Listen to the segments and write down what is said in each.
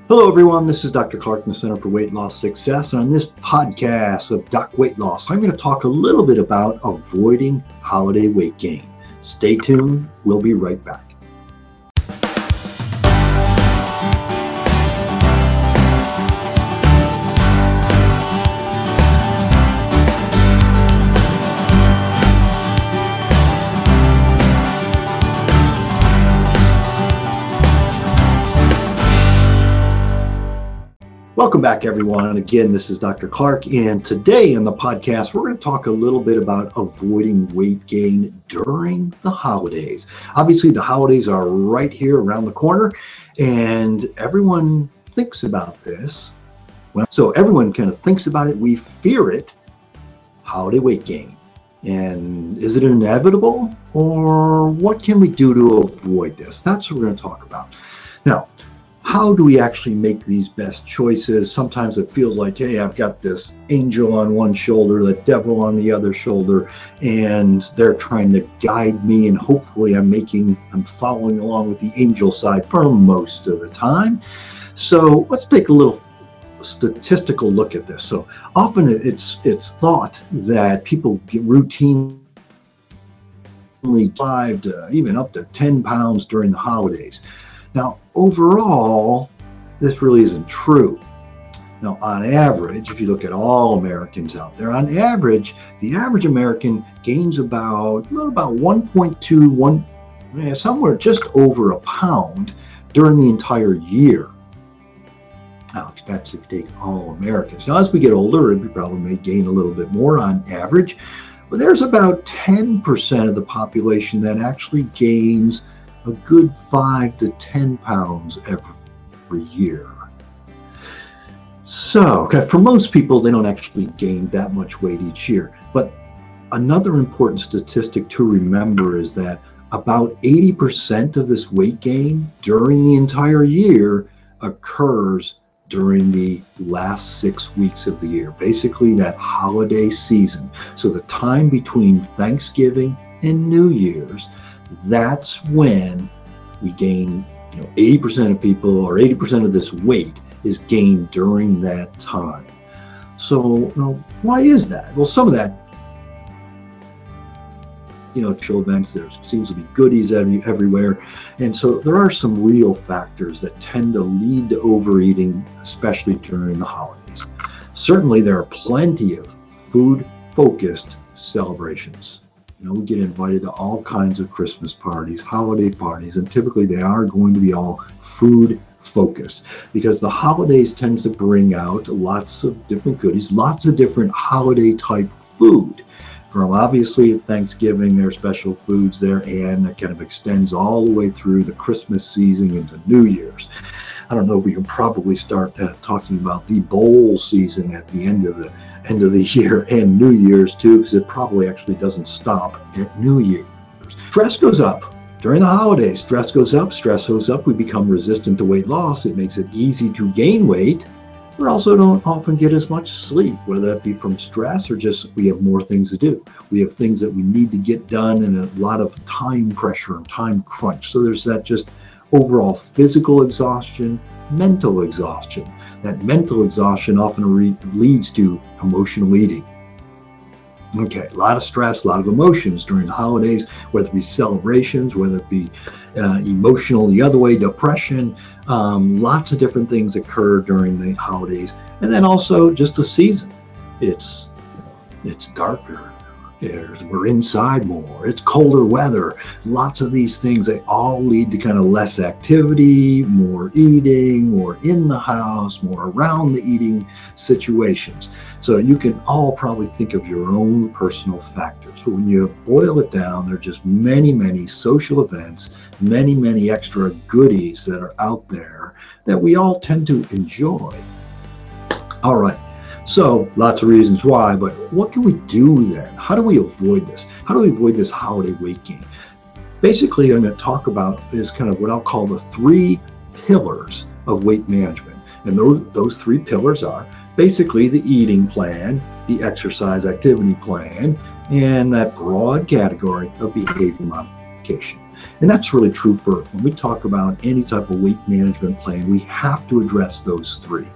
Hello, everyone. This is Dr. Clark from the Center for Weight Loss Success. And on this podcast of Doc Weight Loss, I'm going to talk a little bit about avoiding holiday weight gain. Stay tuned. We'll be right back. Welcome back, everyone. Again, this is Dr. Clark, and today on the podcast, we're going to talk a little bit about avoiding weight gain during the holidays. Obviously, the holidays are right here around the corner, and everyone thinks about this. Well, so everyone kind of thinks about it. We fear it, holiday weight gain. And is it inevitable, or what can we do to avoid this? That's what we're going to talk about. Now, how do we actually make these best choices? Sometimes it feels like, hey, I've got this angel on one shoulder, the devil on the other shoulder, and they're trying to guide me, and hopefully I'm following along with the angel side for most of the time. So let's take a little statistical look at this. So often it's thought that people get routinely 5 to even up to 10 pounds during the holidays. Now, overall, this really isn't true. Now, on average, if you look at all Americans out there, on average, the average American gains about 1.2, somewhere just over a pound during the entire year. Now, that's if you take all Americans. Now, as we get older, we probably may gain a little bit more on average, but there's about 10% of the population that actually gains a good 5 to 10 pounds every year. So, for most people, they don't actually gain that much weight each year. But another important statistic to remember is that about 80% of this weight gain during the entire year occurs during the last 6 weeks of the year, basically that holiday season. So the time between Thanksgiving and New Year's, that's when we gain, 80% of people, or 80% of this weight is gained during that time. So, why is that? Well, some of that, chill events, there seems to be goodies everywhere. And so there are some real factors that tend to lead to overeating, especially during the holidays. Certainly, there are plenty of food-focused celebrations. We get invited to all kinds of Christmas parties, holiday parties, and typically they are going to be all food focused because the holidays tends to bring out lots of different goodies, lots of different holiday type food. From obviously Thanksgiving, there are special foods there, and it kind of extends all the way through the Christmas season into New Year's. I don't know if we can probably start talking about the bowl season at the end of the year and New Year's too, because it probably actually doesn't stop at New Year's. Stress goes up during the holidays. Stress goes up. We become resistant to weight loss. It makes it easy to gain weight. We also don't often get as much sleep, whether that be from stress or just we have more things to do. We have things that we need to get done and a lot of time pressure and time crunch. So there's that just overall physical exhaustion, mental exhaustion. That mental exhaustion often leads to emotional eating. Okay, a lot of stress, a lot of emotions during the holidays, whether it be celebrations, whether it be emotional the other way, depression, lots of different things occur during the holidays. And then also just the season. It's darker. We're inside more. It's colder weather. Lots of these things, they all lead to kind of less activity, more eating, more in the house, more around the eating situations. So you can all probably think of your own personal factors. But when you boil it down, there are just many, many social events, many, many extra goodies that are out there that we all tend to enjoy. All right. So lots of reasons why, but what can we do then? How do we avoid this? How do we avoid this holiday weight gain? Basically, I'm going to talk about is kind of what I'll call the 3 pillars of weight management. And those 3 pillars are basically the eating plan, the exercise activity plan, and that broad category of behavior modification. And that's really true for when we talk about any type of weight management plan, we have to address those three.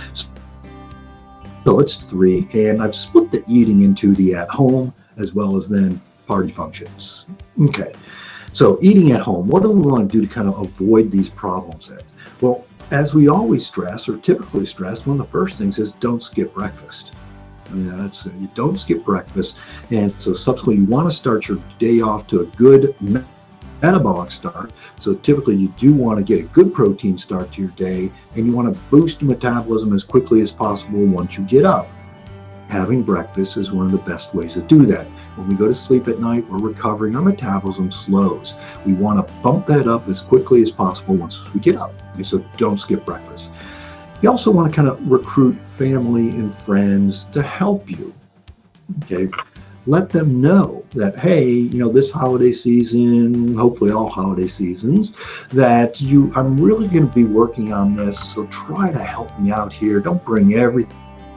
So it's three, and I've split the eating into the at home as well as then party functions. Okay, so eating at home, what do we want to do to kind of avoid these problems then? Well, as we always stress, or typically stress, one of the first things is don't skip breakfast. You don't skip breakfast, and so subsequently you want to start your day off to a good metabolic start. So typically you do want to get a good protein start to your day, and you want to boost your metabolism as quickly as possible once you get up. Having breakfast is one of the best ways to do that. When we go to sleep at night, we're recovering, our metabolism slows. We want to bump that up as quickly as possible once we get up. Okay, so don't skip breakfast. You also want to kind of recruit family and friends to help you. Okay, let them know that, hey, this holiday season, hopefully all holiday seasons, that I'm really going to be working on this. So try to help me out here. Don't bring everything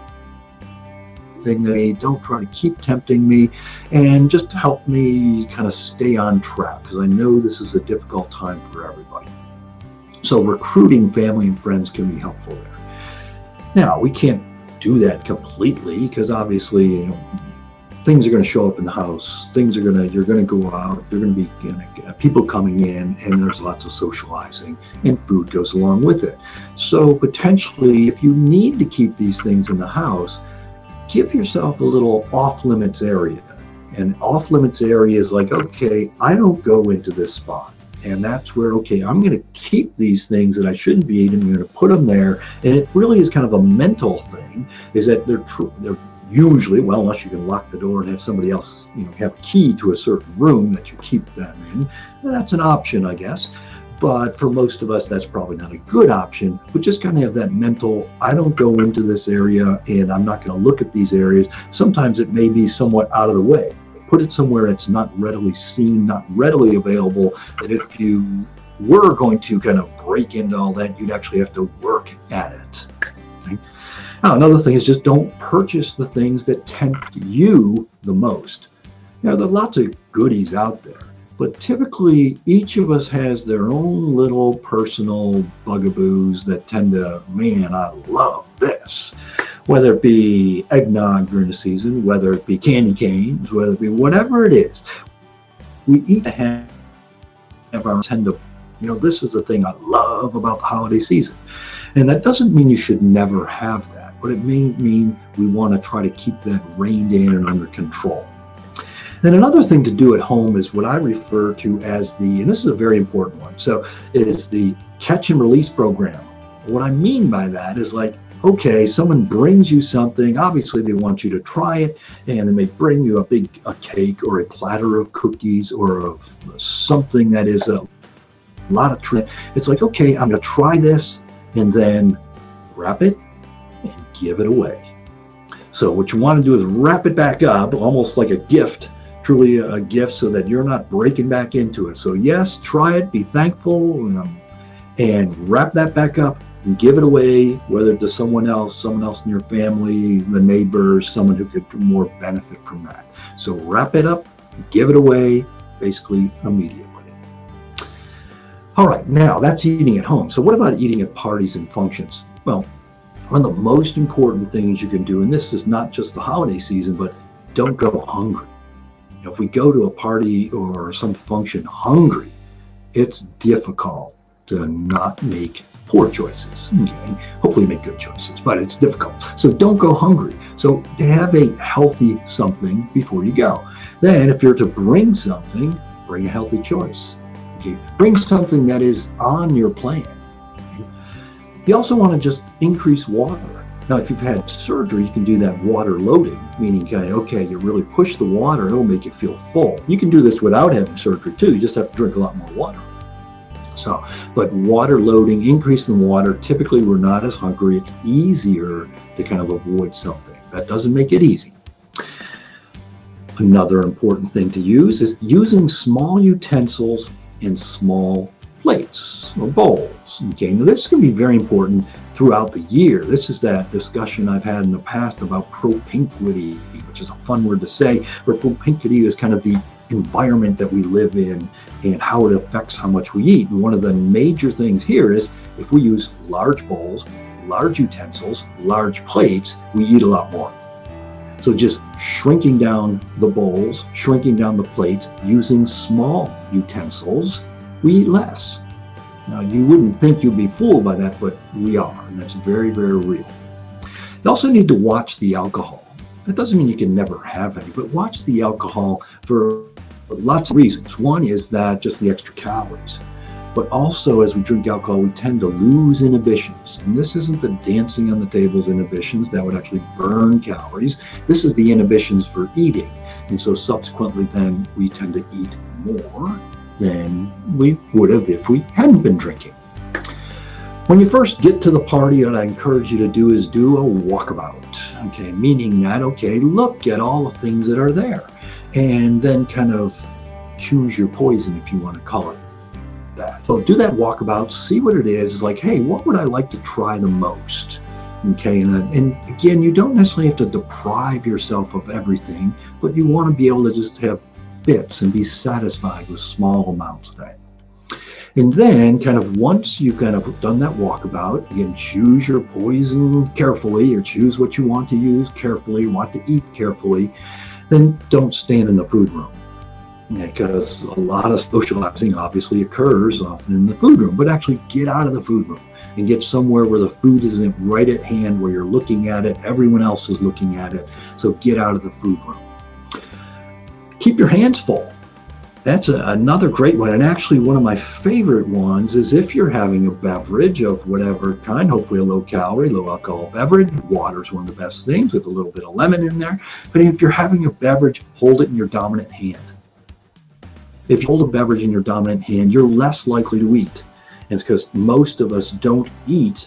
to me. Don't try to keep tempting me, and just help me kind of stay on track, because I know this is a difficult time for everybody. So recruiting family and friends can be helpful there. Now, we can't do that completely, because obviously, things are going to show up in the house. You're going to go out. There are going to be people coming in, and there's lots of socializing, and food goes along with it. So potentially, if you need to keep these things in the house, give yourself a little off-limits area. And off-limits area is like, okay, I don't go into this spot. And that's where, okay, I'm going to keep these things that I shouldn't be eating. I'm going to put them there. And it really is kind of a mental thing, is that they're usually, well, unless you can lock the door and have somebody else, have a key to a certain room that you keep them in. And that's an option, I guess. But for most of us, that's probably not a good option. But just kind of have that mental, I don't go into this area, and I'm not going to look at these areas. Sometimes it may be somewhat out of the way. Put it somewhere that's not readily seen, not readily available, that if you were going to kind of break into all that, you'd actually have to work at it. Okay? Now, another thing is just don't purchase the things that tempt you the most. There are lots of goodies out there, but typically each of us has their own little personal bugaboos that tend to, man, I love this. Whether it be eggnog during the season, whether it be candy canes, whether it be whatever it is, we eat and have our tend to, this is the thing I love about the holiday season. And that doesn't mean you should never have that, but it may mean we want to try to keep that reined in and under control. Then another thing to do at home is what I refer to as and this is a very important one, so it's the catch and release program. What I mean by that is like, okay, someone brings you something, obviously they want you to try it, and they may bring you a cake or a platter of cookies or of something that is a lot of trend. It's like, okay, I'm going to try this, and then wrap it and give it away. So what you want to do is wrap it back up, almost like a gift, truly a gift, so that you're not breaking back into it. So yes, try it, be thankful, and wrap that back up and give it away, whether to someone else in your family, the neighbors, someone who could more benefit from that. So wrap it up, give it away, basically immediately. All right, now that's eating at home. So what about eating at parties and functions? Well, one of the most important things you can do, and this is not just the holiday season, but don't go hungry. If we go to a party or some function hungry, it's difficult to not make poor choices. Okay? Hopefully make good choices, but it's difficult. So don't go hungry. So have a healthy something before you go. Then if you're to bring something, bring a healthy choice. Okay? Bring something that is on your plan. Okay? You also want to just increase water. Now, if you've had surgery, you can do that water loading, meaning, okay, you really push the water, it'll make you feel full. You can do this without having surgery too. You just have to drink a lot more water. So, but water loading, increasing the water, typically we're not as hungry. It's easier to kind of avoid some things. That doesn't make it easy. Another important thing to use is using small utensils in small plates or bowls. Okay, now this can be very important throughout the year. This is that discussion I've had in the past about propinquity, which is a fun word to say, where propinquity is kind of the environment that we live in and how it affects how much we eat. And one of the major things here is if we use large bowls, large utensils, large plates, we eat a lot more. So just shrinking down the bowls, shrinking down the plates, using small utensils, we eat less. Now, you wouldn't think you'd be fooled by that, but we are, and that's very, very real. You also need to watch the alcohol. That doesn't mean you can never have any, but watch the alcohol for lots of reasons. One is that just the extra calories. But also, as we drink alcohol, we tend to lose inhibitions. And this isn't the dancing on the tables inhibitions that would actually burn calories. This is the inhibitions for eating. And so subsequently, then we tend to eat more than we would have if we hadn't been drinking. When you first get to the party, what I encourage you to do is do a walkabout. Okay, meaning that, okay, look at all the things that are there. And then kind of choose your poison, if you want to call it that. So do that walkabout, see what it is. It's like, hey, what would I like to try the most? Okay, and again, you don't necessarily have to deprive yourself of everything, but you want to be able to just have bits and be satisfied with small amounts then. And then kind of once you've kind of done that walkabout, you can choose your poison carefully or choose what you want to use carefully, want to eat carefully, then don't stand in the food room. Because a lot of socializing obviously occurs often in the food room, but actually get out of the food room and get somewhere where the food isn't right at hand, where you're looking at it, everyone else is looking at it. So get out of the food room. Keep your hands full. That's another great one. And actually one of my favorite ones is if you're having a beverage of whatever kind, hopefully a low calorie, low alcohol beverage. Water is one of the best things with a little bit of lemon in there. But if you're having a beverage, hold it in your dominant hand. If you hold a beverage in your dominant hand, you're less likely to eat. And it's because most of us don't eat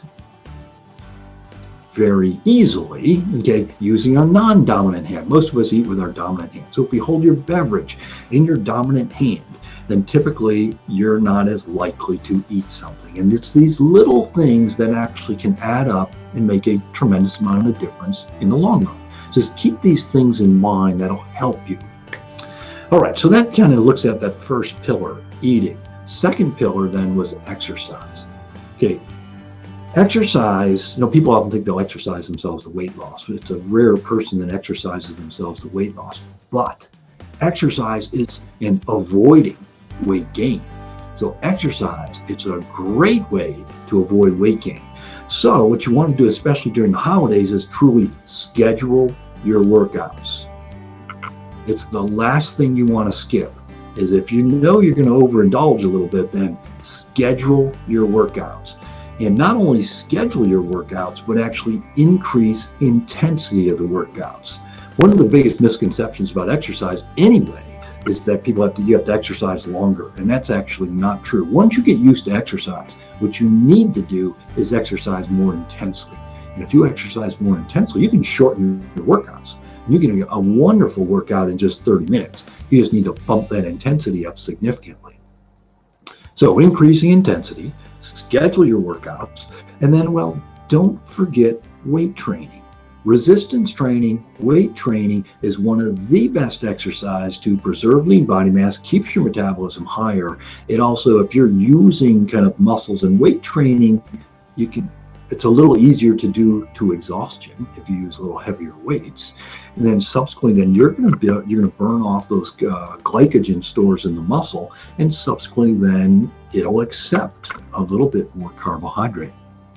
very easily, okay, using our non-dominant hand. Most of us eat with our dominant hand. So if you hold your beverage in your dominant hand, then typically you're not as likely to eat something. And it's these little things that actually can add up and make a tremendous amount of difference in the long run. Just keep these things in mind. That'll help you. All right, so that kind of looks at that first pillar, eating. Second pillar then was exercise. Okay, exercise, people often think they'll exercise themselves to weight loss, but it's a rare person that exercises themselves to weight loss. But exercise is in avoiding weight gain. So exercise, it's a great way to avoid weight gain. So what you want to do, especially during the holidays, is truly schedule your workouts. It's the last thing you want to skip. Is if you know you're going to overindulge a little bit, then schedule your workouts. And not only schedule your workouts, but actually increase intensity of the workouts. One of the biggest misconceptions about exercise anyway is that you have to exercise longer, and that's actually not true. Once you get used to exercise, what you need to do is exercise more intensely. And if you exercise more intensely, you can shorten your workouts. You can get a wonderful workout in just 30 minutes. You just need to bump that intensity up significantly. So increasing intensity, schedule your workouts, and then, don't forget weight training. Resistance training, weight training is one of the best exercise to preserve lean body mass, keeps your metabolism higher. It also, if you're using kind of muscles and weight training, it's a little easier to do to exhaustion if you use a little heavier weights. And then subsequently, you're going to burn off those glycogen stores in the muscle, and subsequently then it'll accept a little bit more carbohydrate.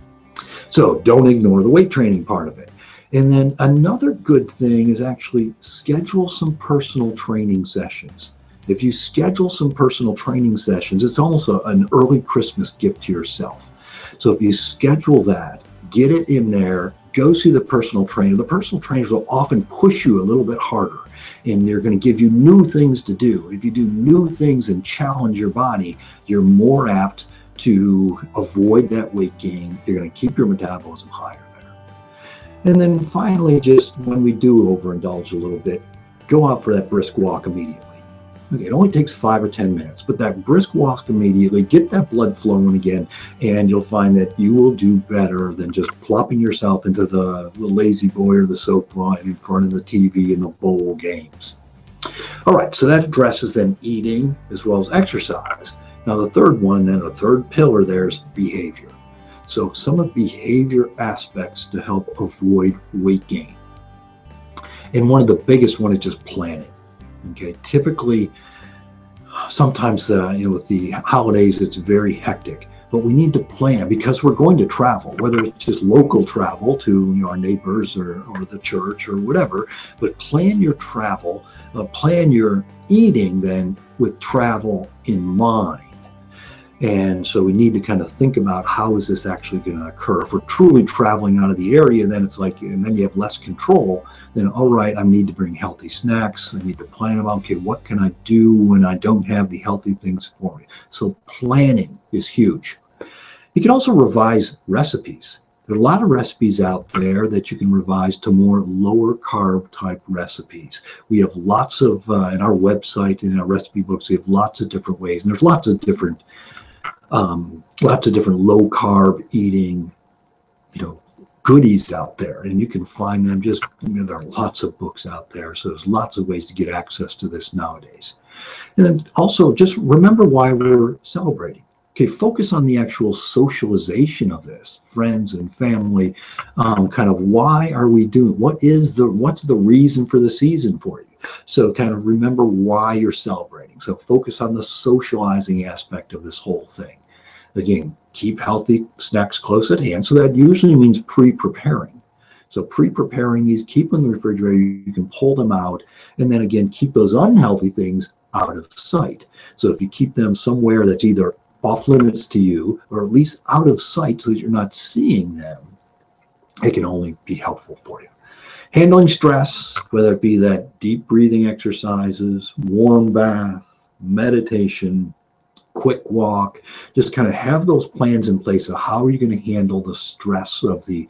So don't ignore the weight training part of it. And then another good thing is actually schedule some personal training sessions. If you schedule some personal training sessions, it's almost an early Christmas gift to yourself. So if you schedule that, get it in there, go see the personal trainer. The personal trainers will often push you a little bit harder, and they're going to give you new things to do. If you do new things and challenge your body, you're more apt to avoid that weight gain. You're going to keep your metabolism higher there. And then finally, just when we do overindulge a little bit, go out for that brisk walk immediately. Okay, it only takes 5 or 10 minutes, but that brisk walk immediately, get that blood flowing again, and you'll find that you will do better than just plopping yourself into the lazy boy or the sofa in front of the TV in the bowl games. All right, so that addresses then eating as well as exercise. Now the third one, then the third pillar there is behavior. So some of behavior aspects to help avoid weight gain. And one of the biggest one is just planning. Okay, typically, sometimes with the holidays, it's very hectic. But we need to plan because we're going to travel, whether it's just local travel to our neighbors or the church or whatever. But plan your travel, plan your eating then with travel in mind. And so we need to kind of think about how is this actually going to occur. If we're truly traveling out of the area, then it's like, and then you have less control, then all right, I need to bring healthy snacks. I need to plan about, okay, what can I do when I don't have the healthy things for me? So planning is huge. You can also revise recipes. There are a lot of recipes out there that you can revise to more lower carb type recipes. We have lots of, in our website, in our recipe books, we have lots of different ways. And there's lots of different low carb eating, goodies out there, and you can find them there are lots of books out there. So there's lots of ways to get access to this nowadays. And then also just remember why we're celebrating. Okay, focus on the actual socialization of this, friends and family, kind of why are we doing, what's the reason for the season for you? So kind of remember why you're celebrating. So focus on the socializing aspect of this whole thing. Again, keep healthy snacks close at hand. So that usually means pre-preparing. So pre-preparing these, keep them in the refrigerator, you can pull them out, and then again, keep those unhealthy things out of sight. So if you keep them somewhere that's either off limits to you or at least out of sight so that you're not seeing them, it can only be helpful for you. Handling stress, whether it be that deep breathing exercises, warm bath, meditation, quick walk, just kind of have those plans in place of how are you going to handle the stress of the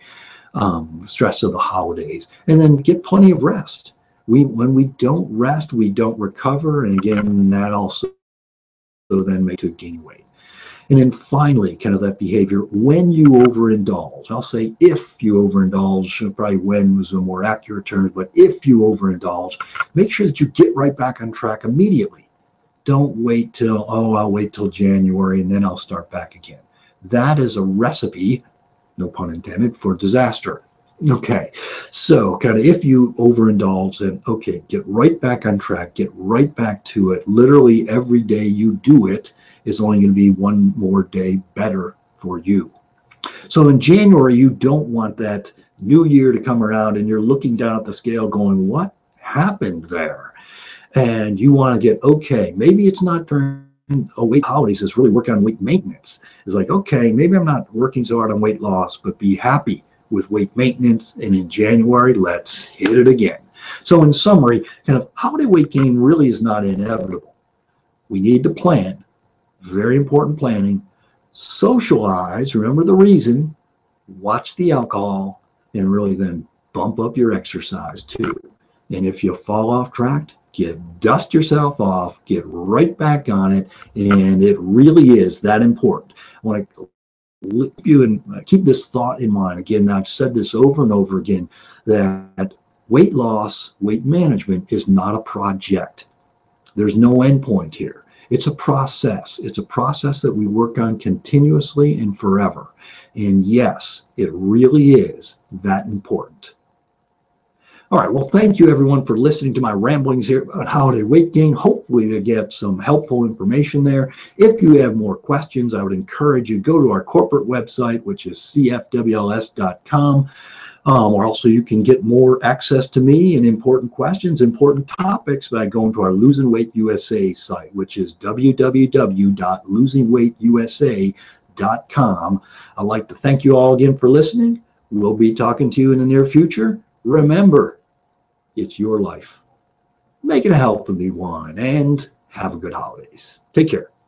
holidays, and then get plenty of rest. When we don't rest, we don't recover, and again, that also then makes you gain weight. And then finally, kind of that behavior, when you overindulge, I'll say if you overindulge, probably when was a more accurate term, but if you overindulge, make sure that you get right back on track immediately. Don't wait till, I'll wait till January and then I'll start back again. That is a recipe, no pun intended, for disaster. Okay, so kind of if you overindulge, then okay, get right back on track, get right back to it. Literally every day you do it is only going to be one more day better for you. So in January, you don't want that new year to come around and you're looking down at the scale going, what happened there? And you want to get, okay, maybe it's not during weight holidays, it's really working on weight maintenance. It's like, okay, maybe I'm not working so hard on weight loss, but be happy with weight maintenance. And in January, let's hit it again. So in summary, kind of holiday weight gain really is not inevitable. We need to plan, very important planning, socialize, remember the reason, watch the alcohol, and really then bump up your exercise too. And if you fall off track, dust yourself off, get right back on it, and it really is that important. I want to keep this thought in mind. Again, I've said this over and over again, that weight loss, weight management is not a project. There's no end point here. It's a process. It's a process that we work on continuously and forever. And yes, it really is that important. All right, well, thank you everyone for listening to my ramblings here about holiday weight gain. Hopefully they get some helpful information there. If you have more questions, I would encourage you to go to our corporate website, which is cfwls.com. Or also you can get more access to me and important questions, important topics by going to our Losing Weight USA site, which is www.losingweightUSA.com. I'd like to thank you all again for listening. We'll be talking to you in the near future. Remember, it's your life. Make it a healthy one and have a good holidays. Take care.